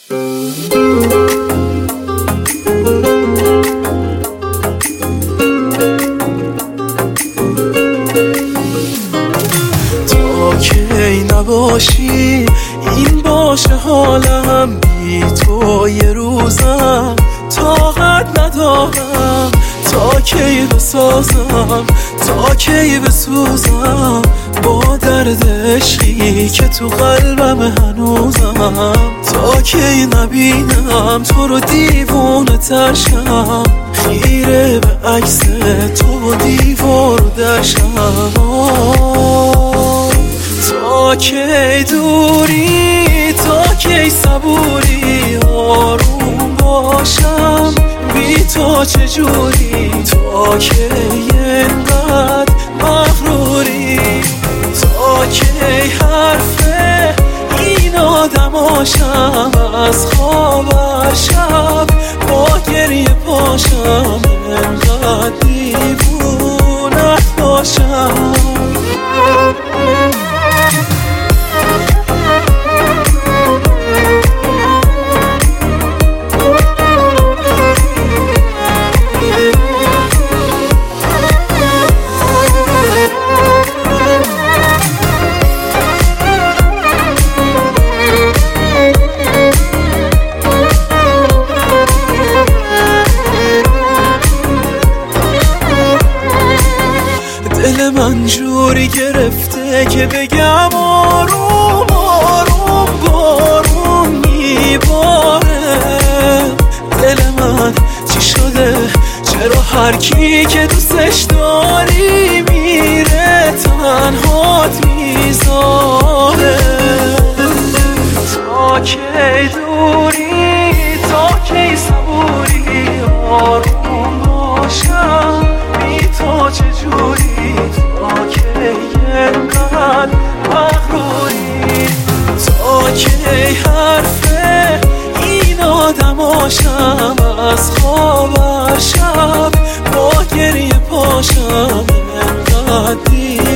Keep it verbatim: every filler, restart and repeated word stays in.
تا کی نباشی این باشه حالم، بی تو یه روزم طاقت ندارم. تا کی بسازم، تا کی بسوزم با درد عشقی که تو قلبم هنوزم. تا کی نبینم تو رو دیوونه ترشم، خیره به عکس تو دیوار درشم. تا کی دوری، تا کی صبوری آروم باشم بی تو چجوری؟ تا کی اینقدر مغروری؟ تا کی حرفه این آدماشم از خواب هر شب با گریه پاشم، اینقدر دیوونت باشم. دل من جوری گرفته که بگم آروم آروم بارون میباره. دل من چی شده؟ چرا هر کی که دوستش داری میره تنهات میذاره؟ تا کی دوری، تا کی صبوری آروم باشم بی تو چجوری؟ تا کی اینقدر مغروری؟ تا کی حرفه این آدماشم از خواب هر شب با گریه پاشم، اینقدر